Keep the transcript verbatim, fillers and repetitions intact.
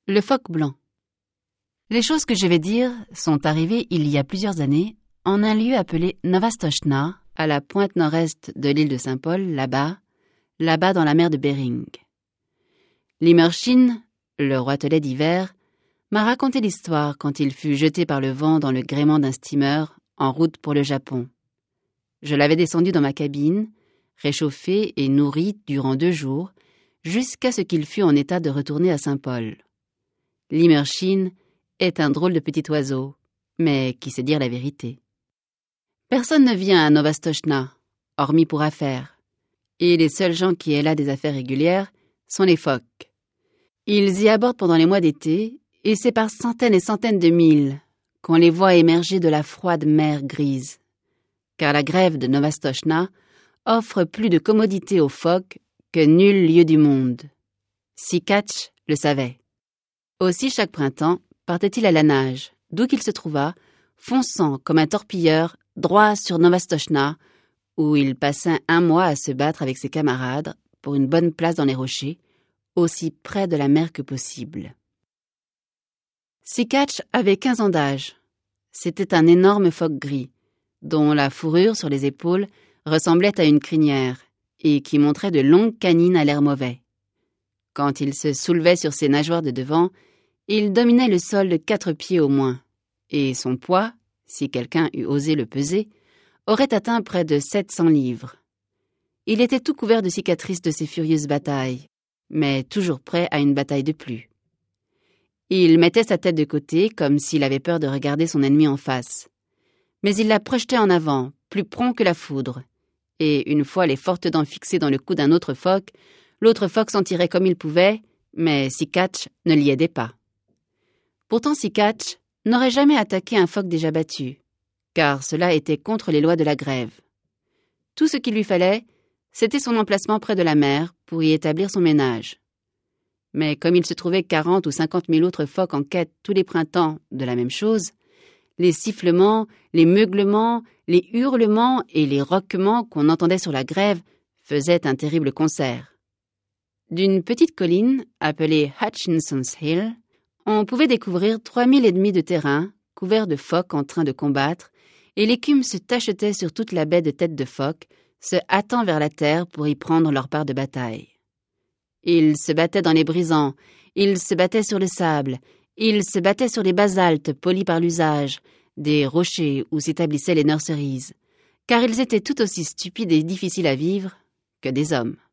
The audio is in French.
Le phoque blanc. Les choses que je vais dire sont arrivées il y a plusieurs années en un lieu appelé Novastochna, à la pointe nord-est de l'île de Saint-Paul, là-bas, là-bas dans la mer de Bering. Limerchin, le roitelet d'hiver, m'a raconté l'histoire quand il fut jeté par le vent dans le gréement d'un steamer en route pour le Japon. Je l'avais descendu dans ma cabine, réchauffé et nourri durant deux jours, jusqu'à ce qu'il fût en état de retourner à Saint-Paul. Limerchin est un drôle de petit oiseau, mais qui sait dire la vérité. Personne ne vient à Novastochna, hormis pour affaires, et les seuls gens qui aient là des affaires régulières sont les phoques. Ils y abordent pendant les mois d'été, et c'est par centaines et centaines de milles qu'on les voit émerger de la froide mer grise. Car la grève de Novastochna offre plus de commodités aux phoques que nul lieu du monde. Sikatch le savait. Aussi, chaque printemps, partait-il à la nage, d'où qu'il se trouva, fonçant comme un torpilleur droit sur Novastochna, où il passait un mois à se battre avec ses camarades pour une bonne place dans les rochers, aussi près de la mer que possible. Sikatch avait quinze ans d'âge. C'était un énorme phoque gris, dont la fourrure sur les épaules ressemblait à une crinière et qui montrait de longues canines à l'air mauvais. Quand il se soulevait sur ses nageoires de devant, il dominait le sol de quatre pieds au moins, et son poids, si quelqu'un eût osé le peser, aurait atteint près de sept cents livres. Il était tout couvert de cicatrices de ses furieuses batailles, mais toujours prêt à une bataille de plus. Il mettait sa tête de côté comme s'il avait peur de regarder son ennemi en face. Mais il la projetait en avant, plus prompt que la foudre, et une fois les fortes dents fixées dans le cou d'un autre phoque, l'autre phoque s'en tirait comme il pouvait, mais Sikatch ne l'y aidait pas. Pourtant Sikatch n'aurait jamais attaqué un phoque déjà battu, car cela était contre les lois de la grève. Tout ce qu'il lui fallait, c'était son emplacement près de la mer pour y établir son ménage. Mais comme il se trouvait quarante ou cinquante mille autres phoques en quête tous les printemps de la même chose, les sifflements, les meuglements, les hurlements et les roquements qu'on entendait sur la grève faisaient un terrible concert. D'une petite colline, appelée Hutchinson's Hill, on pouvait découvrir trois milles et demi de terrain, couverts de phoques en train de combattre, et l'écume se tachetait sur toute la baie de têtes de phoques, se hâtant vers la terre pour y prendre leur part de bataille. Ils se battaient dans les brisants, ils se battaient sur le sable, ils se battaient sur les basaltes polis par l'usage, des rochers où s'établissaient les nurseries, car ils étaient tout aussi stupides et difficiles à vivre que des hommes.